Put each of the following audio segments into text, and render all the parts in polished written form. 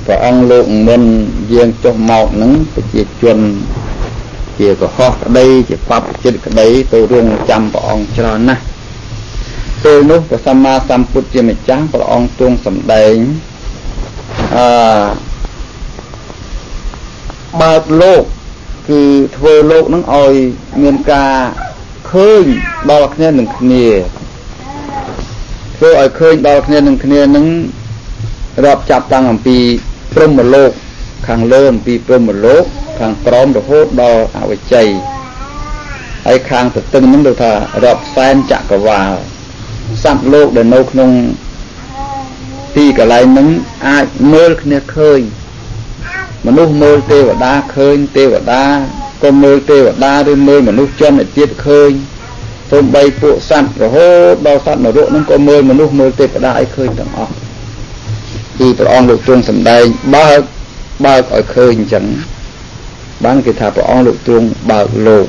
ព្រះអង្គលោកមិនយាងចុះមកនឹងប្រជាជនជាកុហកក្តីជាបព្វជិតក្តីទៅរងចាំព្រះអង្គច្រើនណាស់ពេលនោះព្រះសម្មាសម្ពុទ្ធជាម្ចាស់ព្រះអង្គទ្រង់សម្ដែងបើកលោកគឺធ្វើលោកនឹងឲ្យមានការឃើញដល់គ្នានឹងគ្នាធ្វើឲ្យឃើញដល់គ្នានឹងគ្នានឹងរាប់ចាប់តាំងអំពីព្រហ្មលោកខាងលើអំពីព្រហ្មលោកខាងក្រោមរហូតដល់អវិជ័យហើយខាងទទឹងនឹងដូចថារាប់សែនចក្រវាលសត្វលោកដែលនៅក្នុងទីកន្លែងនឹងអាចមើលគ្នាឃើញមនុស្សមើលទេវតាឃើញទេវតាក៏មើលទេវតាឬមើលមនុស្សជនជាតិឃើញសូម្បីពួកសត្វរហូតដល់សត្វនរកនឹងក៏មើលមនុស្សមើលទេវតាឲ្យឃើញទាំងអស់គឺព្រះអង្គលោកទ្រង់សម្ដែងបើកឲ្យឃើញអញ្ចឹងបានគេថាព្រះអង្គលោកទ្រង់បើកលោក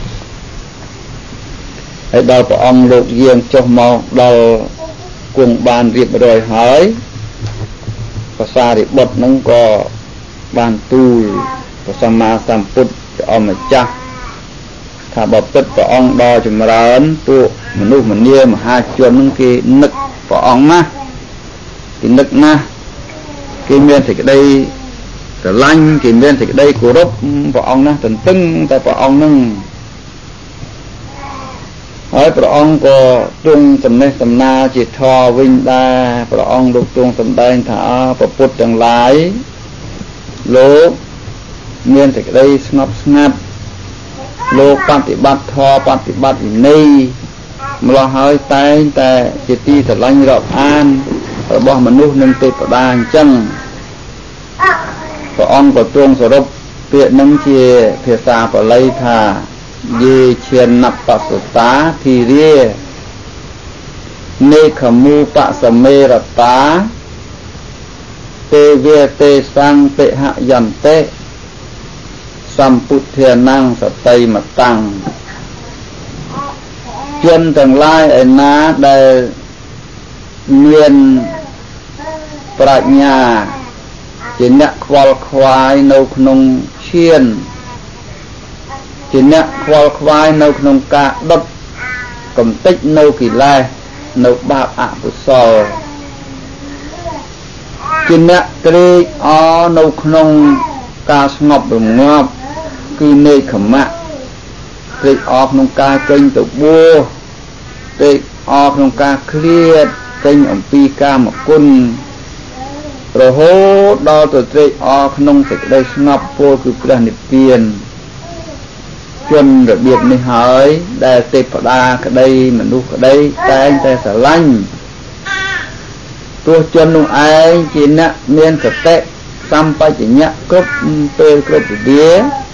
ហើយដល់ព្រះអង្គលោកយាងចុះមកដល់គង់បានរៀបរយហើយព្រះសារីបុត្រនឹងក៏បានទូលព្រះសម្មាសម្ពុទ្ធព្រះអង្គម្ចាស់ថាបើពិតព្រះអង្គដ៏ចម្រើនពួកមនុស្សម្នាមហាជននឹងគេនឹកព្រះអង្គណាស់គេនឹកណាស់គេមានសេចក្តីស្រឡាញ់គេមានសេចក្តីគោរពព្រះអង្គណាស់ទន្ទឹងតែព្រះអង្គនឹងហើយព្រះអង្គក៏ទ្រង់សំណេះសំណាលជាធម៌វិញដែរព្រះអង្គលោកទ្រង់សម្ដែងថាព្រះពុទ្ធទាំងឡាយលោកមានសេចក្តីស្ងប់ស្ងាត់លោកបប្រតិបត្តិធម៌បប្រតិបត្តិវិន័យម្ល៉េះហើយតែងតែជាទីស្រឡាញ់រាប់អានរបស់មនុស្សនិងទេវតាអញ្ចឹងព្រះអង្គក៏ទ្រង់សរុបពាក្យនឹងជាភាសាបាលីថាយេឈានបសតាធិរានេខមូបសមេរតាទេវទេសੰតិហយន្តិសម្ពុទ្ធានੰសតិមតាំងជនទាំងឡាយឯណាដែលមានប្រាជ្ញាជាអ្នកខ្វល់ខ្វាយនៅក្នុងឈានជាអ្នកខ្វល់ខ្វាយនៅក្នុងការដុតកំទេចនៅកិលេសនៅបាបអកុសលជាអ្នកត្រេកអរនៅក្នុងការស្ងប់រងាប់គឺនេកខមៈត្រេកអរក្នុងការចេញទៅបួសត្រេកអរក្នុងការឃ្លាតចេញអំពីកាមគុណរហូតដល់ទៅត្រេកអរក្នុងសេចក្តីស្ងប់ពោលគឺព្រះនិព្វានជនរបៀបនេះហើយដែលទេពតាក្តីមនុស្សក្តីតែងតែស្រឡាញ់ទោះជននោះឯងជាអ្នកមានសតិសម្បជញ្ញៈគ្រប់ពេលគ្រប់វេលា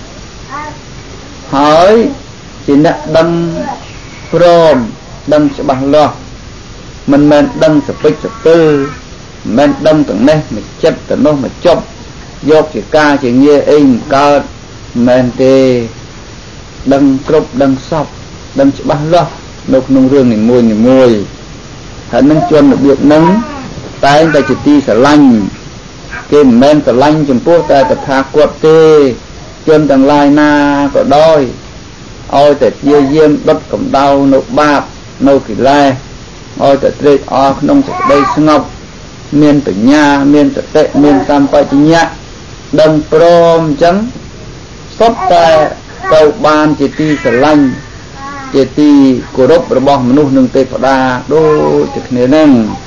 ហើយជាអ្នកដឹងព្រមដឹងច្បាស់លាស់មិនមែនដឹងសពេចសពិលមិនមែនដឹងទាំងនេះមកចិត្តទៅនោះមកចប់យកជាការជាងារអីមិនកើតមិនមែនទេដឹងគ្រប់ដឹងសពដឹងច្បាស់លាស់នៅក្នុងរឿងនីមួយហើយនឹងជនរបៀបហ្នឹងតែងតែជាទីស្រឡាញ់គេមិនមែនស្រឡាញ់ចំពោះតែតថាគតទេជនទាំងឡាយណាក៏ដោយឲ្យតែព្យាយាមដុតកម្ដៅនៅបាបនៅកិលេសឲ្យតែត្រេកអរក្នុងសេចក្តីស្ងប់មានបញ្ញាមានសតិមានសម្បជញ្ញៈដឹងព្រមអញ្ចឹងសុទ្ធតែទៅបានជាទីស្រឡាញ់ជាទីគោរពរបស់មនុស្សនិងទេវតាដូចជាគ្នានឹង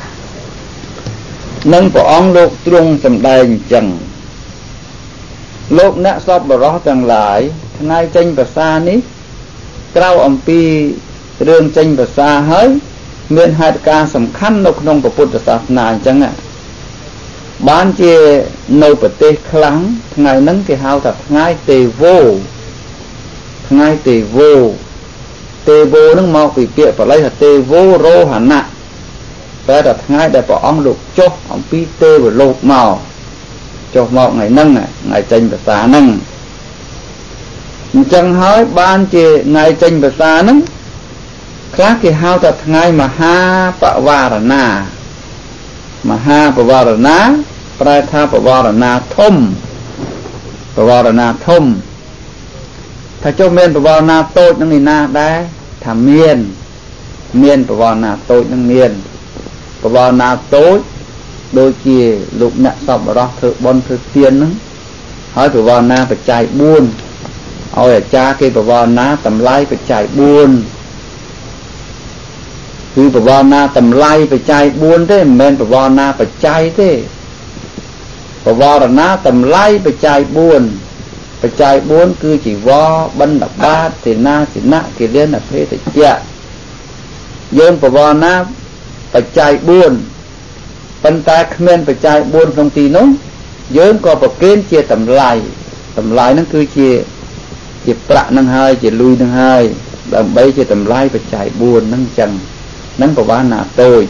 ព្រះអង្គលោកទ្រង់សម្ដែងអញ្ចឹងលោកអ្នកសពបរោះទាំងឡាយថ្ងៃចេញភាសានេះក្រៅអំពីរឿងចេញភាសាហើយមានហេតុការណ៍សំខាន់នៅក្នុងពុទ្ធសាសនាអញ្ចឹងបានជានៅប្រទេសខ្លាំងថ្ងៃហ្នឹងគេហៅថាថ្ងៃទេវោថ្ងៃទេវោហ្នឹងមកពីពាក្យបាលីថាទេវោរោហណៈតែថាថ្ងៃដែលព្រះអង្គលោកចុះអំពីទេវលោកមកចុះមកថ្ងៃហ្នឹងថ្ងៃចេញភាសាហ្នឹងអញ្ចឹងហើយបានជាថ្ងៃចេញភាសាហ្នឹងខ្លះគេហៅថាថ្ងៃមហាបវារណាប្រែថាបវរណាធំបវរណាធំថាចុះមានបវរណាតូចនឹងឯណាដែរថាមានបវរណាតូចនឹងមានបវរណាតូចដូចជាលោកអ្នកសប្បុរសធ្វើបុណ្យធ្វើទានហ្នឹងហើយបវរណាបច្ច័យ4ឲ្យអាចារ្យគេបវរណាតម្លៃបច្ច័យ4គឺបវរណាតម្លៃបច្ច័យ4ទេមិនមែនបវរណាបច្ច័យទេបវរណាតម្លៃបច្ច័យ4បច្ច័យ4គឺជីវរបិណ្ឌបាតសេនាសនៈគិលានភេទជ្ជៈយើងបវរណាបច្ច័យ4ប៉ុន្តែគ្មានបច្ច័យ4ក្នុងទីនោះយើងក៏ប្រគេនជាតម្លៃហ្នឹងគឺជាប្រាក់ហ្នឹងហើយជាលុយហ្នឹងហើយដើម្បីជាតម្លៃបច្ច័យ4ហ្នឹងអញ្ចឹងហ្នឹងបវរណាតូច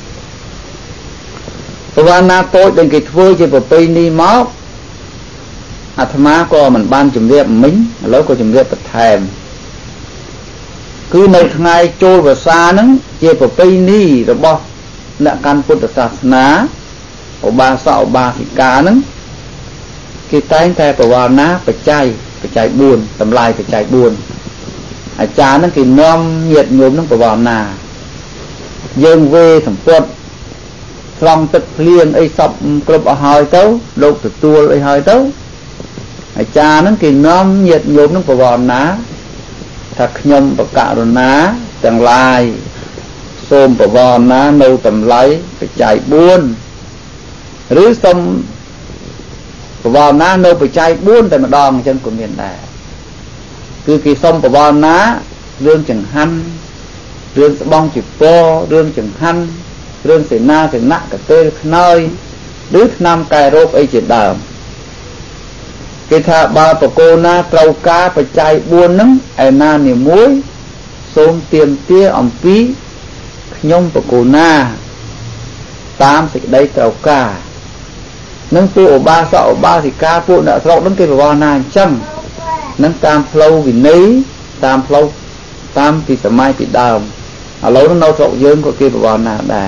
បវរណាតូចដែលគេធ្វើជាប្រពៃណីមកអាត្មាក៏មិនបានជំរាបមិញឥឡូវក៏ជំរាបបន្ថែមគឺនៅថ្ងៃចូលវស្សាហ្នឹងជាប្រពៃណីរបស់អ្នកកាន់ពុទ្ធសាសនាឧបាសកឧបាសិកាហ្នឹងគេតែងតែបវរណាបច្ច័យ4តម្លៃបច្ច័យ4អាចារ្យហ្នឹងគេនាំញាតិញោមហ្នឹងបវរណាយើងវេសម្ពុតស្រង់ទឹកភ្លៀងអីសពគ្រប់អស់ហើយទៅលោកទទួលអីហើយទៅអាចារ្យហ្នឹងគេនាំញាតិញោមហ្នឹងបវរណាថាខ្ញុំបកករណាទាំងឡាយសូមបវរណានៅតម្លៃបច្ច័យ4ឬសូមបវរណានៅបច្ច័យ4តែម្ដងអញ្ចឹងក៏មានដែរគឺគេសូមបវរណារឿងចង្ហាន់រឿងស្បង់ជីពររឿងចង្ហាន់រឿងសេនាសនៈកតេលខ្នើយឬថ្នាំកែរោគអីជាដើមគេថាបើបកគោណាត្រូវការបច្ច័យ4ហ្នឹងឯណានីមួយសូមទាមទារអំពីខ្ញុំបកគោណាតាមសេចក្តីត្រូវការនឹងពួកឧបាសកឧបាសិកាពួកអ្នកស្រុកហ្នឹងគេបវរណាអញ្ចឹងនឹងតាមផ្លូវវិន័យតាមផ្លូវតាមពីសម័យពីដើមឥឡូវនៅស្រុកយើងក៏គេបវរណាដែរ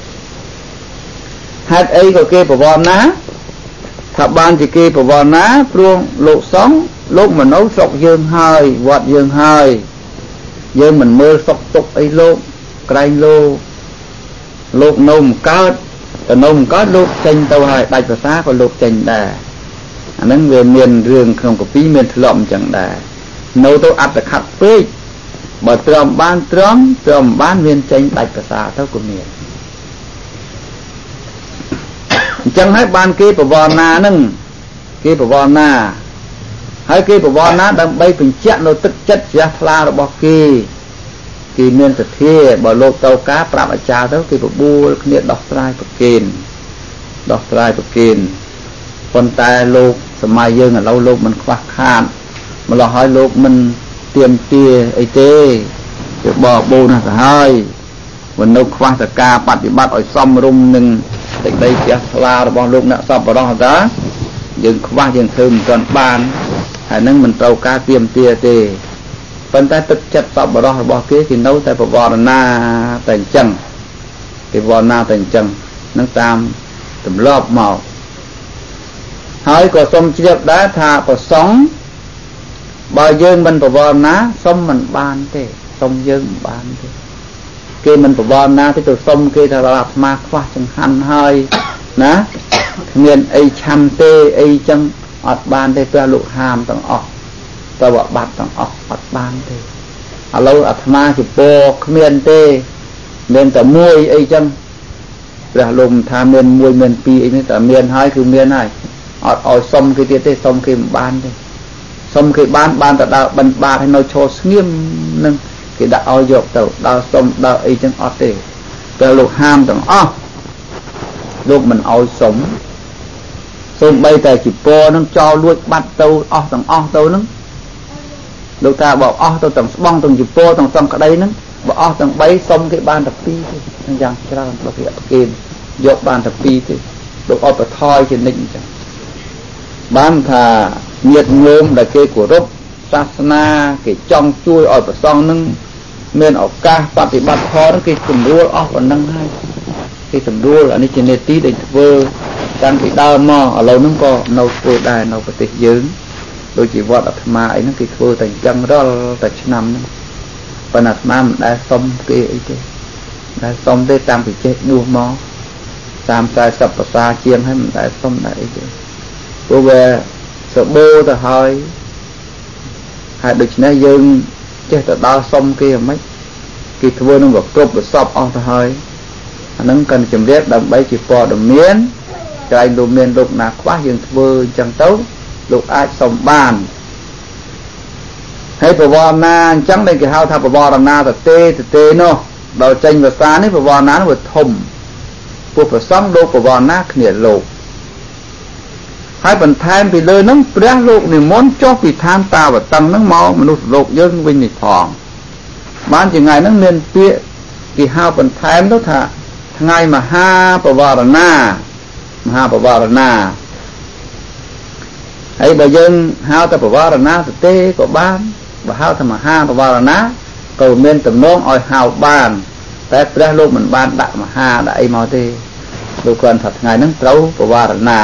ហេតុអីក៏គេបវរណាថាបានជាគេបវរណាព្រោះលោកសង្ឃលោកមនោស្រុកយើងហើយវត្តយើងហើយយើងមិនមើលសុខទុក្ខអីលោកក្រែងលោកនៅមិនកើតតែនៅមិនកើតលោកចេញទៅហើយដាច់ភាសាក៏លោកចេញដែរអាហ្នឹងវាមានរឿងក្នុងកាពីមានធ្លាប់អញ្ចឹងដែរនៅទៅអត្តខិតពេកបើទ្រាំបានមានចេញដាច់ភាសាទៅក៏មានអញ្ចឹងហើយបានគេបវរណាហ្នឹងគេបវរណាហើយគេបវរណាដើម្បីបញ្ជាក់នៅទឹកចិត្តជ្រះថ្លារបស់គេមានសទ្ធាបើលោកទៅការប្រាប់អាចារ្យទៅគេបបួលគ្នាដោះស្រាយប្រគេនប៉ុន្តែលោកសម័យយើងឥឡូវលោកមិនខ្វះខាតម្ល៉េះហើយលោកមិនទៀមទាអីទេវាបបោណាស់ទៅហើយមិននៅខ្វះតការបប្រតិបត្តិឲ្យសមរម្យនឹងសេចក្តីជ្រះថ្លារបស់លោកអ្នកសប្បុរសតាយើងខ្វះយើងធ្វើមិនទាន់បានហើយនឹងមិនត្រូវការទៀមទាទេប៉ុន្តែទឹកចិត្តសប្បុរសរបស់គេនៅតែបវរណាតែអញ្ចឹងគេបវរណាតែអញ្ចឹងនឹងតាមទម្លាប់មកហើយក៏សូមជ្រាបដែរថាប្រសងបើយើងមិនបវរណាសូមមិនបានទេសូមយើងមិនបានទេគេមិនបវរណាទេទៅសុំគេថាអាត្មាខ្វះចង្ហាន់ហើយណាគ្មានអីឆាន់ទេអីចឹងអត់បានទេព្រះលោកហាមទាំងអស់ទៅបាត់ទាំងអស់អត់បានទេឥឡូវអាត្មាជាពរគ្មានទេមានតែមួយអីចឹងព្រះលោកថាមានមួយមានពីរអីនេះតែមានហើយគឺមានហើយអត់ឲ្យសុំគេទៀតទេសុំគេមិនបានទេសុំគេបានតែដើរបិណ្ឌបាតឲ្យនៅឈរស្ងៀមនឹងគេដាក់ឲ្យយកទៅដើរសុំដើរអីចឹងអត់ទេព្រះលោកហាមទាំងអស់លោកមិនឲ្យសុំសូម្បីតែជីពរនឹងចោលលួចបាត់ទៅអស់ទាំងអស់ទៅនឹងលោកថាបើអស់ទៅទាំងស្បង់ទាំងជីពរទាំងសង្កដីនឹងបើអស់ទាំង3សុំគេបានតែ2ទេយ៉ាងច្រើនបើគេអត់គេយកបានតែ2ទេលោកអត់បថយជានិច្ចអញ្ចឹងបានថាញាតិញោមដែលគេគោរពសាសនាគេចង់ជួយឲ្យប្រសងនឹងមានឱកាសបប្រតិបត្តិធម៌នឹងគេស្រួលអស់ប៉ុណ្ណឹងហើយគេស្រួលអានេះជានេតិដែលធ្វើបតាំងពីដើមមកឥឡូវហ្នឹងក៏នៅធ្វើដែរនៅប្រទេសយើងដូចជាវត្តអាត្មាអីហ្នឹងគេធ្វើតែអញ្ចឹងរាល់តែឆ្នាំហ្នឹងប៉ុន្តែអាត្មាមិនដែលសុំគេអីទេដែលសុំទេតាំងពីចេះដួសមក30-40ភាសាជាងហើយមិនដែលសុំដែរអីទេព្រោះវាសបោទៅហើយដូច្នេះយើងចេះតែដល់សុំគេហ្មងគេធ្វើនឹងវាគ្រប់វាសពអស់ទៅហើយអាហ្នឹងកាន់ជំរាបដើម្បីជាព័ត៌មានក្រែងលោកមានលោកណាខ្វះយើងធ្វើអញ្ចឹងទៅលោកអាចសុំបានហើយប្រវត្តិណាអញ្ចឹងដែលគេហៅថាប្រវត្តិណាទៅទេនោះដល់ចេញភាសានេះប្រវត្តិណានោះវាធំពួកប្រសងលោកប្រវត្តិណាគ្នាលោកហើយបន្ថែមពីលើហ្នឹងព្រះលោកនិមន្តចុះពីឋានតាវតឹងហ្នឹងមកមនុស្សលោកយើងវិញនេះផងបានជាថ្ងៃហ្នឹងមានពាក្យគេហៅបន្ថែមទៅថាថ្ងៃមហាបវរណាហើយបើយើងហៅតែបវរណាទៅទេក៏បានបើហៅថាមហាបវរណាក៏មានទំនងឲ្យហៅបានតែព្រះលោកមិនបានដាក់មហាដាក់អីមកទេលោកគ្រាន់ថាថ្ងៃហ្នឹងត្រូវបវរណា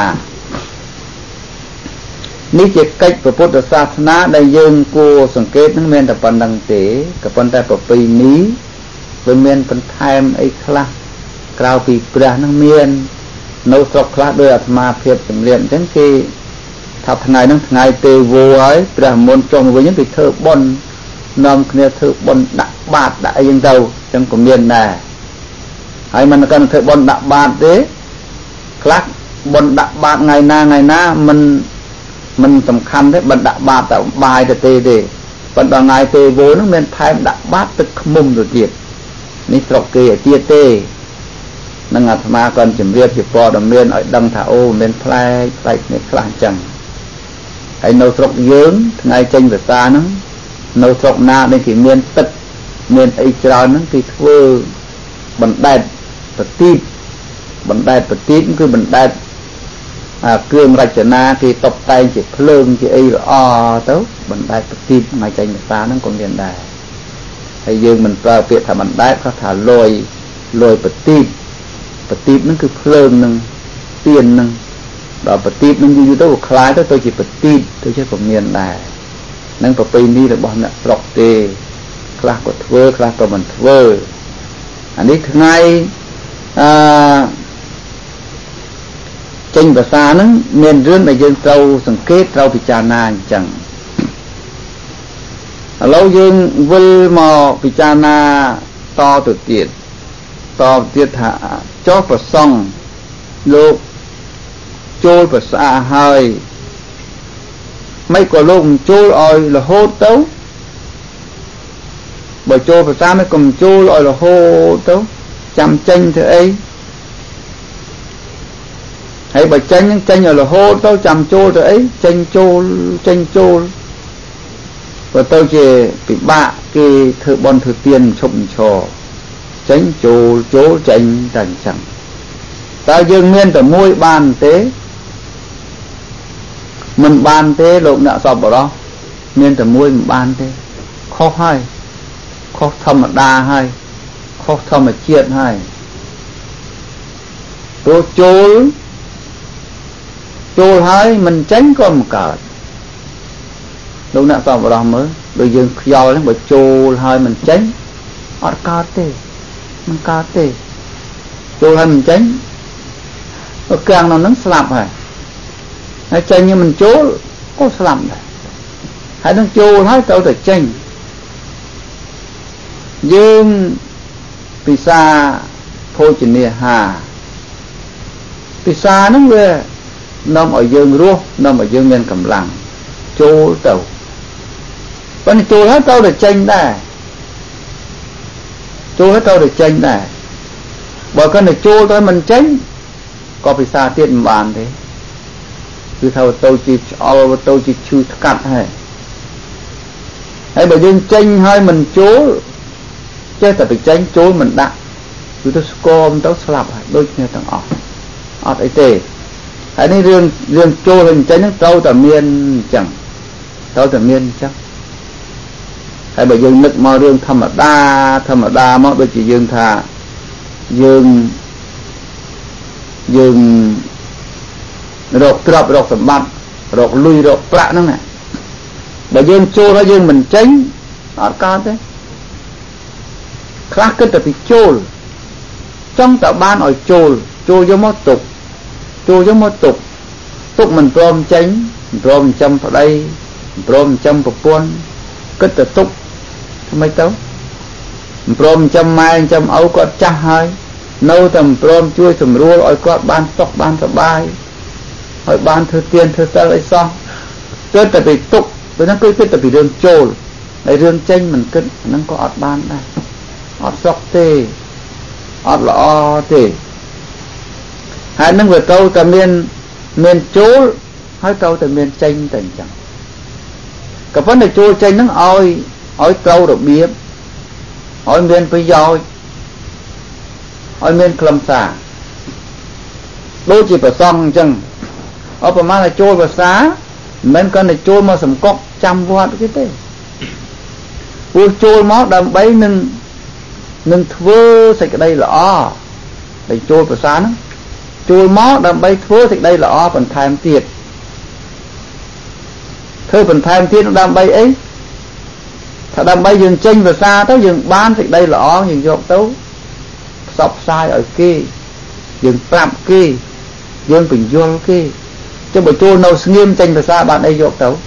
នេះជាកិច្ចពុទ្ធសាសនាដែលយើងគួរសង្កេតនឹងមានតែប៉ុណ្្នឹងទេក៏ប៉ុន្តែប្រពៃណីវាមានបន្ថែមអីខ្លះក្រៅពីព្រះនឹងមាននៅស្រុកខ្លះដោយអាត្មាភាពជំរាបអញ្ចឹងគេថាថ្ងៃហ្នឹងថ្ងៃទេវោហើយព្រះមុនចុះមកវិញគេធ្វើបុណ្យនាំគ្នាធ្វើបុណ្យដាក់បាតដាក់អីចឹងទៅអញ្ចឹងក៏មានដែរហើយមិនcầnធ្វើបុណ្យដាក់បាតទេខ្លះបុណ្យដាក់បាតថ្ងៃណាមិនសំខាន់ទេបិណ្ឌដាក់បាតតែបាយទៅទេប៉ុន្តែថ្ងៃទេវោហ្នឹងមានថែមដាក់បាតទឹកខ្មុំទៅទៀតនេះស្រុកគេឲ្យទៀតទេនឹងអាត្មាក៏ជំរាបជាព័ត៌មានឲ្យដឹងថាអូមានផ្លែគ្នាខ្លះអញ្ចឹងហើយនៅស្រុកយើងថ្ងៃចេញភាសាហ្នឹងនៅស្រុកណាដែលគេមានទឹកមានអីច្រើនហ្នឹងគេធ្វើបណ្ដែតប្រទីបគឺបណ្ដែតគ្រឿងរចនាគេតុបតែងជាភ្លើងជាអីល្អទៅបណ្ដែតប្រទីបថ្ងៃចេញភាសាហ្នឹងក៏មានដែរហើយយើងមិនប្រើពាក្យថាបណ្ដែតគាត់ថាលយប្រទីបហ្នឹងគឺភ្លើងនឹងទៀននឹងដល់ប្រទីបនឹងយូរទៅក៏คล้ายទៅជាប្រទីបទៅជាក៏មានដែរនឹងប្រពៃណីរបស់អ្នកស្រុកទេខ្លះក៏ធ្វើខ្លះក៏មិនធ្វើអានេះថ្ងៃចេញភាសាហ្នឹងមានរឿងដែលយើងត្រូវសង្កេតត្រូវពិចារណាអញ្ចឹងឥឡូវយើងវិលមកពិចារណាតទៅទៀតថាចុះប្រសង់លោកចូលភាសាហើយមិនក៏លោកមិនចូលឲ្យរហូតទៅបើចូលភាសាមិនក៏មិនចូលឲ្យរហូតទៅចាំចេញធ្វើអីហើយបើចេញឲ្យរហូតទៅចាំចូលទៅអីចេញចូលបើទៅជាពិបាកគេធ្វើបន់ធ្វើទៀនឈប់ឈរចេញចូលចេញតែអញ្ចឹងតើយើងមានតែមួយបានទេមិនបានទេលោកអ្នកសប្បុរសមានតែមួយមិនបានទេខុសហើយខុសធម្មតាហើយខុសធម្មជាតិហើយព្រោះចូលហើយមិនចេញក៏មិនកើតលោកអ្នកសប្បុរសមើលដូចយើងខ្យល់ហ្នឹងបើចូលហើយមិនចេញអត់កើតទេមិនកើតទេចូលហើយមិនចេញកាំងនៅនឹងស្លាប់ហើយចេញnhưngមិនចូលក៏ស្លាប់ដែរហើយនឹងចូលហើយត្រូវតែចេញយើងពិសាភោជនាហាពិសាហ្នឹងវានាំឲ្យយើងរស់នាំឲ្យយើងមានកម្លាំងចូលទៅប៉ុន្តែចូលហើយត្រូវតែចេញដែរបើគាត់ទៅចូលទៅមិនចេញក៏ពិសាទៀតមិនបានទេគឺថាទៅជាឆ្អល់ទៅជាឈឺថ្កាត់ហើយបើយើងចេញហើយមិនចូលចេះតែទៅចេញចូលមិនដាក់គឺទៅស្គមទៅស្លាប់ហើយដូចគ្នាទាំងអស់អត់អីទេហើយនេះរឿងចូលហើយចេញហ្នឹងត្រូវតែមានអញ្ចឹងហើយបើយើងនឹកមករឿងធម្មតាមកដូចជាយើងថាយើងរកទ្រព្យរកសម្បត្តិរកលុយរកប្រាក់ហ្នឹងណាបើយើងចូលហើយយើងមិនចេញអត់កើតទេខ្លះគិតតែពីចូលចង់តែបានឲ្យចូលយកមកទុកចូលយកមកទុកមិនព្រមចេញមិនព្រមចំប្តីមិនព្រមចំប្រពន្ធគិតតែទុកថ្មីទៅមិនព្រមចំម៉ែចំឪគាត់ចាស់ហើយនៅតែមិនព្រមជួយសម្រួលឲ្យគាត់បានសុខបានសប្បាយឲ្យបានធ្វើទានធ្វើសិលអីសោះគិតតែពីទុកពេលហ្នឹងគឺគិតតែពីរឿងចូលហើយរឿងចេញមិនគិតហ្នឹងក៏អត់បានដែរអត់សុខទេអត់ល្អទេហើយនឹងវាទៅតែមានចូលហើយទៅតែមានចេញតែអញ្ចឹងក៏ប៉ុន្តែចូលចេញហ្នឹងឲ្យត្រូវរបៀបឲ្យមានប្រយោជន៍ឲ្យមានខ្លឹមសារដូចជាប្រសងអញ្ចឹងឧបមាថាចូលភាសាមិនមែនគ្រាន់តែចូលមកសម្កប់ចាំវត្តទេព្រោះចូលមកដើម្បីនឹងធ្វើសេចក្តីល្អដែលចូលភាសាហ្នឹងចូលមកដើម្បីធ្វើសេចក្តីល្អបន្ថែមទៀតធ្វើបន្ថែមទៀតដើម្បីអីថាដើម្បីយើងចេញភាសាទៅយើងបានសេចក្តីល្អយើងយកទៅផ្សព្វផ្សាយឲ្យគេយើងប្រាប់គេយើងបញ្យល់គេចុះបើចូលនៅស្ងៀមចេញភាសាបានអីយកទៅ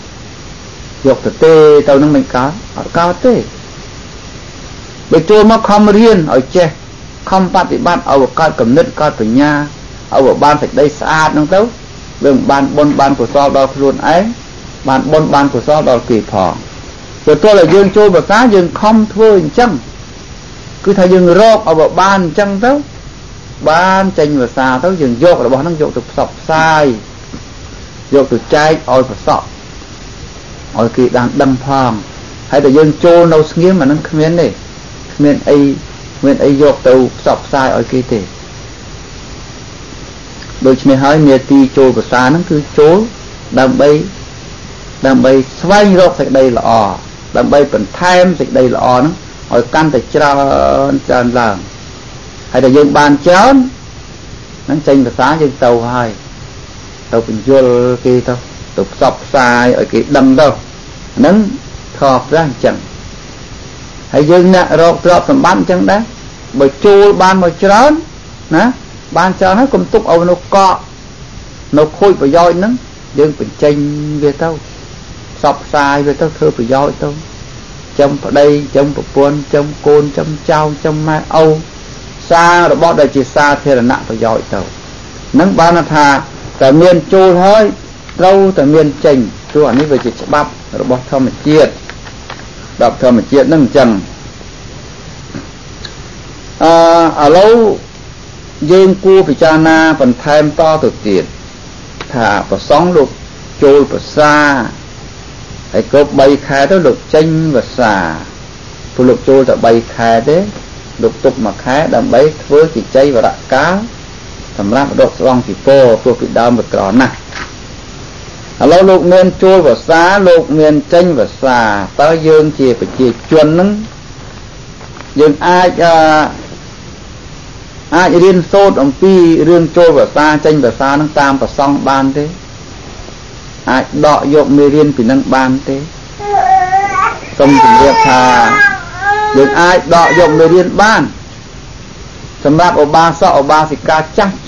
នឹងមិនកើតអត់កើតទេបើចូលមកខំរៀនឲ្យចេះខំបប្រតិបត្តិឲ្យកើតគំនិតកើតបញ្ញាឲ្យបានសេចក្តីស្អាតហ្នឹងទៅវាមិនបានបុណ្យបានកុសលដល់ខ្លួនឯងបានបុណ្យបានកុសលដល់គេផងព្រោះតើយើងចូលភាសាយើងខំធ្វើអញ្ចឹងគឺថាយើងរកឲ្យបានអញ្ចឹងទៅបានចេញភាសាទៅយើងយករបស់ហ្នឹងយកទៅផ្សព្វផ្សាយយកទៅចែកឲ្យប្រសក់ឲ្យគេបានដឹងផងហើយតែយើងចូលនៅស្ងៀមអាហ្នឹងគ្មានទេគ្មានអីយកទៅផ្សព្វផ្សាយឲ្យគេទេដូច្នេះហើយនាទីចូលភាសាហ្នឹងគឺចូលដើម្បីស្វែងរកសេចក្តីល្អដើម្បីបន្ថែមសេចក្តីល្អហ្នឹងឲ្យកាន់តែច្រើនឡើងហើយតែយើងបានច្រើនហ្នឹងចេញភាសាយើងទៅហើយទៅបញ្យល់គេទៅផ្សព្វផ្សាយឲ្យគេដឹងទៅហ្នឹងខុសព្រះអញ្ចឹងហើយយើងអ្នករកទ្រព្យសម្បត្តិអញ្ចឹងដែរបើចូលបានមកច្រើនណាបានច្រើនហើយកុំទុកឲ្យនៅកក់នៅខូចប្រយោជន៍ហ្នឹងយើងបញ្ចេញវាទៅផ្សព្វផ្សាយវាទៅធ្វើប្រយោជន៍ទៅចំប្តីចំប្រពន្ធចំកូនចំចៅចំម៉ែឪសាររបស់ដែលជាសាធារណៈប្រយោជន៍ទៅនឹងបានថាតែមានចូលហើយត្រូវតែមានចេញព្រោះអានេះវាជាច្បាប់របស់ធម្មជាតិដល់ធម្មជាតិហ្នឹងអញ្ចឹងឥឡូវយើងគួរពិចារណាបន្ថែមតទៅទៀតថាប្រសងលោកចូលភាសាហើយគ្រប់3ខែទៅលោកចេញភាសាព្រោះលោកចូលតែ3ខែទេលោកទុក1ខែដើម្បីធ្វើជាចៃវរកាលសម្រាប់ដកស្រង់ពីពោព្រោះពីដើមវាក្រណាស់ឥឡូវលោកមានចូលភាសាលោកមានចេញភាសាតើយើងជាប្រជាជនហ្នឹងយើងអាចរៀនសូត្រអំពីរឿងចូលភាសាចេញភាសាហ្នឹងតាមប្រសងបានទេអាចដកយកមេរៀនពីនឹងបានទេសូមជម្រាបថាយើងអាចដកយកមេរៀនបានសម្រាប់ឧបាសកឧបាសិកាចាស់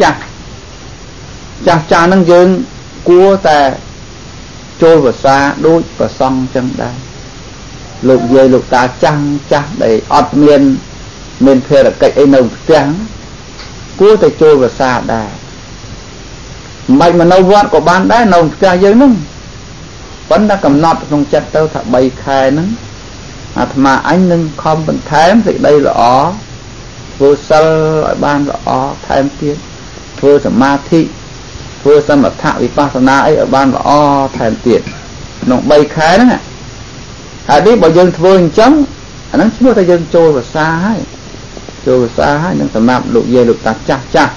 ហ្នឹងយើងគួរតែចូលភាសាដូចប្រសងចឹងដែរលោកយាយលោកតាចាស់ដែលអត់មានភារកិច្ចអីនៅផ្ទះគួរតែចូលភាសាដែរមិនមកនៅវត្តក៏បានដែរនៅផ្ទះយើងហ្នឹងប៉ុន្តែកំណត់ក្នុងចិត្តទៅថា3ខែហ្នឹងអាត្មាអញនឹងខំបន្ថែមសេចក្តីល្អធ្វើសិលឲ្យបានល្អថែមទៀតធ្វើសមាធិធ្វើសមថវិបស្សនាអីឲ្យបានល្អថែមទៀតក្នុង3ខែហ្នឹងហើយនេះបើយើងធ្វើអញ្ចឹងអាហ្នឹងឈ្មោះថាយើងចូលភាសាហើយនឹងសម្រាប់លោកយាយលោកតាចាស់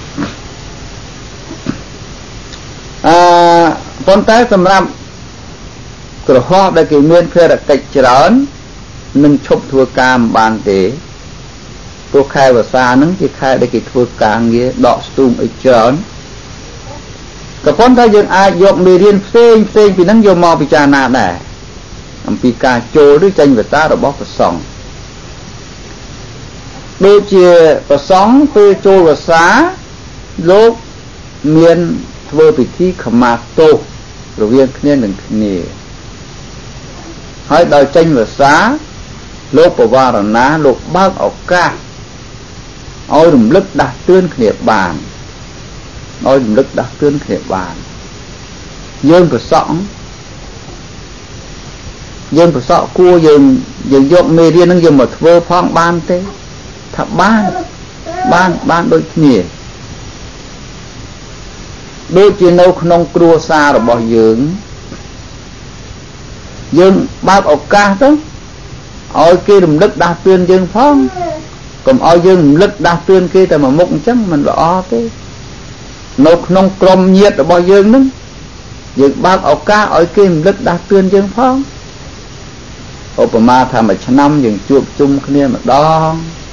ប៉ុន្តែសម្រាប់ក្រហមដែលគេមានភារកិច្ចច្រើននឹងឈប់ធ្វើការមិនបានទេព្រោះខែភាសាហ្នឹងជាខែដែលគេធ្វើការងារដកស្ទូងអីច្រើនก็พ้นถ้าយើងអាចយកមេរៀនផ្សេងពីហ្នឹងយកមកពិចារណាដែរអំពីការចូលឬចេញវតារបស់ព្រះសង្ឃដូចជាព្រះសង្ឃពេលចូលវសាលោកមានធ្វើពិធីខមាទោសរវាងគ្នានឹងគ្នាហើយដល់ចេញវសាលោកបវារណាលោកបើកឱកាសឲ្យរំលឹកដាស់តឿនគ្នាបានឲ្យរំលឹកដាស់តឿនគ្នាបានយើងប្រសក់គួរយើងយកមេរៀនហ្នឹងយកមកធ្វើផងបានទេថាបានដូចគ្នាដូចជានៅក្នុងគ្រួសាររបស់យើងបើកឱកាសទៅឲ្យគេរំលឹកដាស់តឿនយើងផងកុំឲ្យយើងរំលឹកដាស់តឿនគេតែមួយមុខអញ្ចឹងមិនល្អទេនៅក្នុងក្រុមញាតិរបស់យើងហ្នឹងយើងបើកឱកាសឲ្យគេរំលឹកដាស់តឿនយើងផងឧបមាថាមួយឆ្នាំយើងជួបជុំគ្នាម្ដង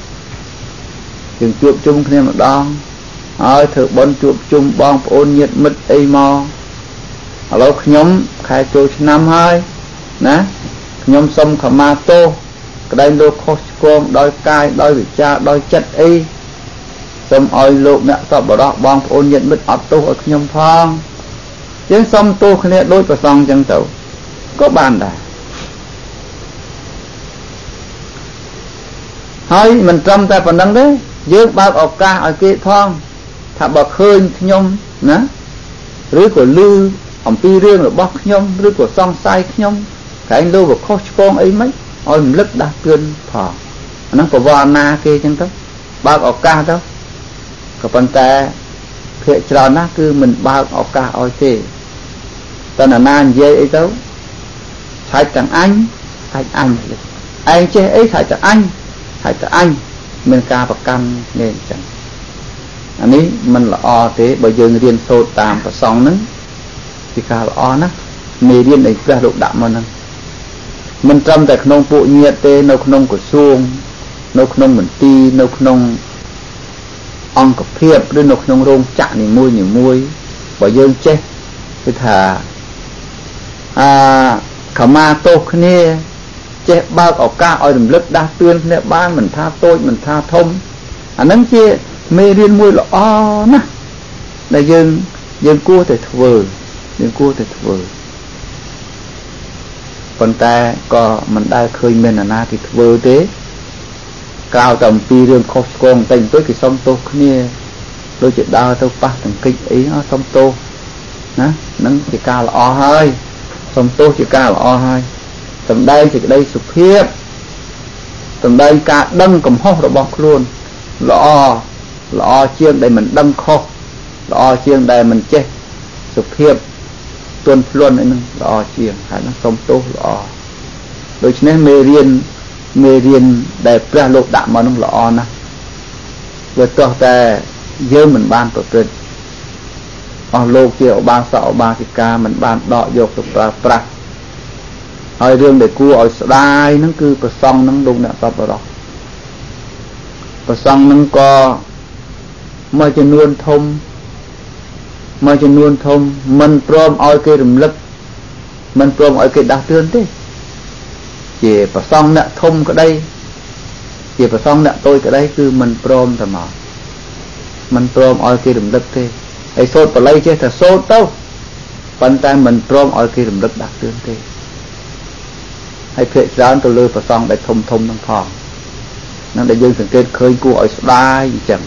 ហើយធ្វើបុណ្យជួបជុំបងប្អូនញាតិមិត្តអីមកឥឡូវខ្ញុំខែចូលឆ្នាំហើយណាខ្ញុំសុំខមាទោសក្តីលោកខុសឆ្គងដោយកាយដោយវិជ្ជាដោយចិត្តអីសូមឲ្យលោកអ្នកសប្បុរសបងប្អូនញាតិមិត្តអត់ទោសឲ្យខ្ញុំផងយើងសុំទោសគ្នាដូចប្រសងចឹងទៅក៏បានដែរហើយមិនត្រឹមតែប៉ុណ្្នឹងទេយើងបើកឱកាសឲ្យគេផងថាបើឃើញខ្ញុំណាឬក៏ឮអំពីរឿងរបស់ខ្ញុំឬក៏សង្ស័យខ្ញុំតែឯងលោកខុសឆ្គងអីមិនឲ្យរំលឹកដាស់តឿនផងអាហ្នឹងប្រវត្តិណាគេចឹងទៅបើកឱកាសទៅក៏ប៉ុន្តែភាគច្រើនណាស់គឺមិនបើកឱកាសឲ្យទេតើណានិយាយអីទៅឆែកទាំងអញឆែកអញឯងចេះអីឆែកទាំងអញឆែកទាំងអញមានការប្រកាន់នេះអញ្ចឹងអានេះមិនល្អទេបើយើងរៀនសូត្រតាមប្រសងហ្នឹងពីការល្អណាស់មេរៀននៃព្រះលោកដាក់មកហ្នឹងមិនត្រឹមតែក្នុងពួកញាតិទេនៅក្នុងក្រសួងនៅក្នុងមន្ទីរនៅក្នុងអង្គភាពឬនៅក្នុងរោងចក្រនីមួយបើយើងចេះគឺថាខមាទោសគ្នាចេះបើកឱកាសឲ្យរំលឹកដាស់តឿនគ្នាបានមិនថាតូចមិនថាធំអាហ្នឹងជាមេរៀនមួយល្អណាស់ដែលយើងគួរតែធ្វើប៉ុន្តែក៏មិនដែលឃើញមាននរណាគេធ្វើទេក្រៅតែអំពីរឿងខុសឆ្គងតែបន្តិចគេសុំទោសគ្នាដូចជាដើរទៅប៉ះទង្គិចអីសុំទោសណាហ្នឹងជាការល្អហើយសុំទោសជាការល្អហើយសម្ដែងសេចក្តីសុភាពសម្ដែងការដឹងកំហុសរបស់ខ្លួនល្អជាងដែលមិនដឹងខុសល្អជាងដែលមិនចេះសុភាពទន់ភ្លន់អីហ្នឹងល្អជាងហើយហ្នឹងសុំទោសល្អដូច្នេះមេរៀនដែលព្រះលោកដាក់មកហ្នឹងល្អណាស់វាទោះតែយើងមិនបានប្រព្រឹត្តអស់លោកជាឧបាសកឧបាសិកាមិនបានដកយកទៅប្រើប្រាស់ហើយរឿងដែលគួរឲ្យស្ដាយហ្នឹងគឺប្រសងហ្នឹងលោកអ្នកសប្បុរសប្រសងហ្នឹងក៏មួយចំនួនធំមិនព្រមឲ្យគេរំលឹកមិនព្រមឲ្យគេដាស់តឿនទេជាប្រសងអ្នកធំក្តីជាប្រសងអ្នកតូចក្តីគឺមិនព្រមតែមកមិនព្រមឲ្យគេរំលឹកទេហើយសូត្របល័យចេះតែសូត្រទៅប៉ុន្តែមិនព្រមឲ្យគេរំលឹកដាស់តឿនទេហើយភាគច្រើនទៅលើប្រសងដែលធំនឹងផងនឹងដែលយើងសង្កេតឃើញគួរឲ្យស្ដាយអញ្ចឹង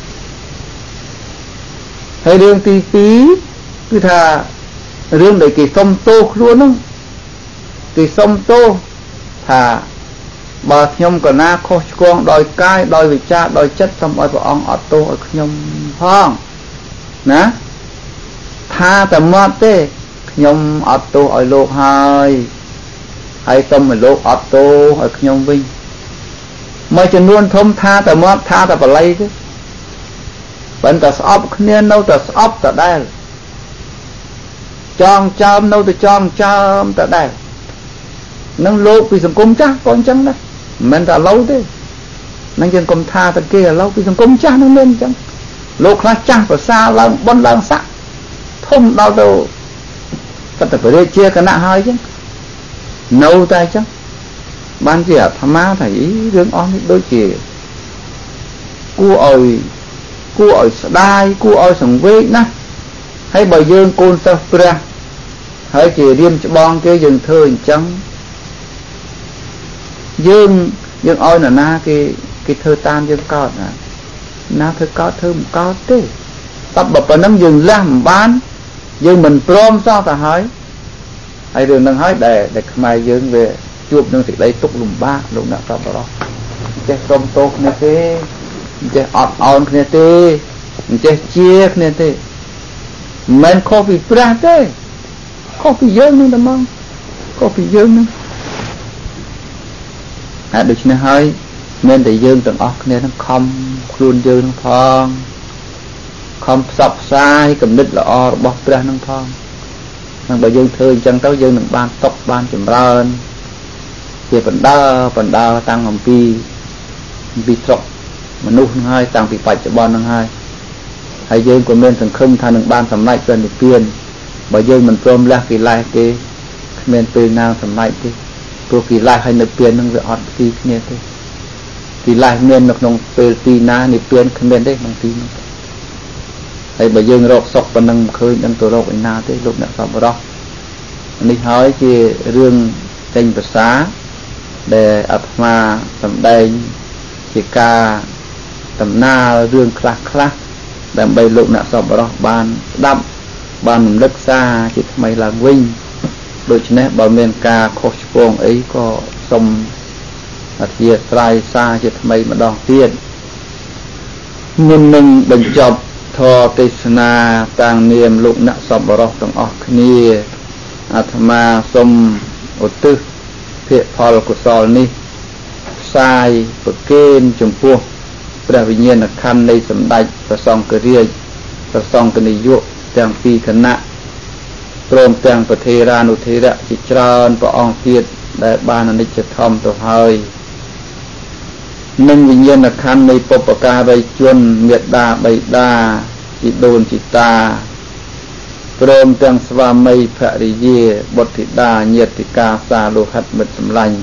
ហើយរឿងទី2គឺថារឿងដែលគេសុំទោសខ្លួនហ្នឹងគេសុំទោសថាបើខ្ញុំកណាខុសឆ្គងដោយកាយដោយវិជ្ជាដោយចិត្តសូមឲ្យព្រះអង្គអត់ទោសឲ្យខ្ញុំផងណាថាតែមាត់ទេខ្ញុំអត់ទោសឲ្យលោកហើយសូមឲ្យលោកអត់ទោសឲ្យខ្ញុំវិញមួយចំនួនធំថាតែមាត់ថាតែបល័យទេប៉ុន្តែស្អប់គ្នានៅតែស្អប់ដដែលចងចើមនៅតែចងចើមដដែលនឹងលោកពីសង្គមចាស់ក៏អញ្ចឹងដែរមិនមែនតែឥឡូវទេនឹងយើងកុំថាតែគេឥឡូវពីសង្គមចាស់នឹងមានអញ្ចឹងលោកខ្លះចាស់ប្រសាឡើងបុណ្យឡើងស័ក្តិធ thum đau đâu tất cả phải chia cái nạ hơi chứ nâu tay chứ ban chỉ à tham má thầy rương on đôi chỉ cua ỏi đai cua ỏi sòng vế nè hay bởi dương côn sơ ra hãy chỉ riêng cho bon cái dừng thơ trắng dương ỏi là na cái thơ tam dương con à na thơ có thế tập bập vào nắm dừng làm bán dương mình prom sao ta hỏi hay đường đang hỏi để mai dương về chuột đang thì lấy tục lùm ba lùm nào sao đó che prom tốt này thế che on này thế che chia này thế men coffee pra thế coffee dương nữa đâm không coffee dương nữa được chưa hỏi men để dương từng óc này nó không luôn dương phong không sập sai cầm nít là o bọc ra năng phong năng bởi dương thơ chân táo dương đừng ban tóc ban chùm rơn về phần đa tăng hồng pi trọc mà nụ hai tăng bị phải cho bon năng hai hay dương của men thường không tha đừng ban sầm lại gần được tiền bởi dương mình prom ra kỳ lai cái men từ nào sầm lại cái tôi kỳ lai hay được tiền năng về hot kỳ nghe thế kỳ lai men được nông từ tì na được tiền men đấy nông tì hay bởi dương rọc sọc và nâng khơi nâng tổ rọc anh na thế lúc nào sọc vào đó anh hỏi thì rương tranh vật xá để ập ma tầm đây chỉ ca tầm na rương khắc làm bay lúc nào sọc vào đó ban đậm ban đất xa chỉ mày là vinh đôi chân bảo miền ca khô phong ấy có sông thì trai xa chỉ mày mà đo tiền mình bình chọc thọ tê na tàng niệm lục nạ sọp bảo rọc trong ọc ni athma sông ô tư phiệ phò của sò ni sai bậc kên chủng pua bây giờ nhiên là khăn đây sầm đạch và song cơ riêng và song cơ này dụ tàng phi khẩn nạ trôm tàng và thê ra nụ thế đã chỉ tròn và ong tiệt để ban là nịch thom tổ hơi nâng vì nhiên là khăn này bọc ca bay chuôn miệt đà bay đà chỉ đồn chỉ ta trôm tàng sva mây phạ đi dê bột thị đà nhiệt thị ca xa lô hạt mật sầm lành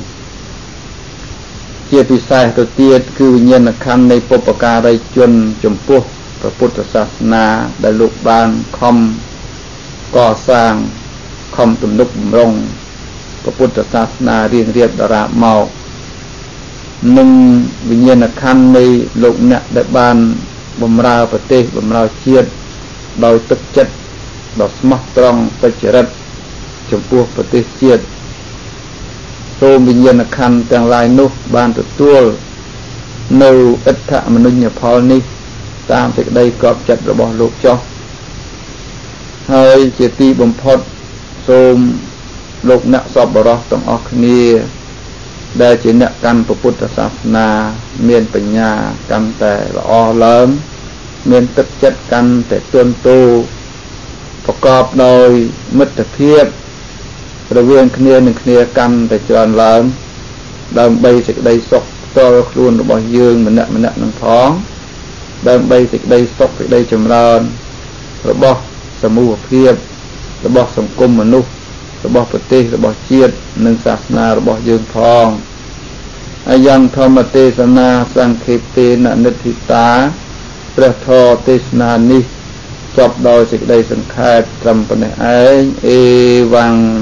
chia bị sai đầu tiênคือวิญญาณขันธ์ในปุปการะชนจมพุพระพุทธศาสนาได้ลุกบานคอมก่อสร้างคอมตุ่มนุกรงพระพุทธศาสนาเรียบดาราเมาหนึ่งวิญญาณขันธ์ในโลกเนี่ยได้บานบำราประเทศบำราเชียดโดยตึกจัดดอกสมัครตรองปัจจรัตจมพุประเทศเชียดโตวิญญาณขันธ์ต่างหลายนุบานตัวនៅអដ្ឋមនុញ្ញផលនេះតាមសេចក្តីកប់ចិត្តរបស់លោកចោះហើយជាទីបំផុតសូមលោកអ្នកសប្បុរសទាំងអស់គ្នាដែលជាអ្នកកាន់ពុទ្ធសាសនាមានបញ្ញាកាន់តែល្អឡើងមានទឹកចិត្តកាន់តែទន់ទូប្រកបដោយមិត្តភាពរវាងគ្នានឹងគ្នាកាន់តែច្រើនឡើងដើម្បីសេចក្តីសុខតរខ្លួនរបស់យើងម្នាក់នឹងផងដើម្បីសេចក្តីសុខសេចក្តីចម្រើនរបស់សមូហភាពរបស់សង្គមមនុស្សរបស់ប្រទេសរបស់ជាតិនិងសាសនារបស់យើងផងអាយ៉ាងធម្មទេសនាសង្ខេបេននិធិតាព្រះធម៌ទេសនានេះចប់ដោយសេចក្តីសង្ខេបត្រឹមប៉ុណ្ណេះឯងអេវ៉ាំង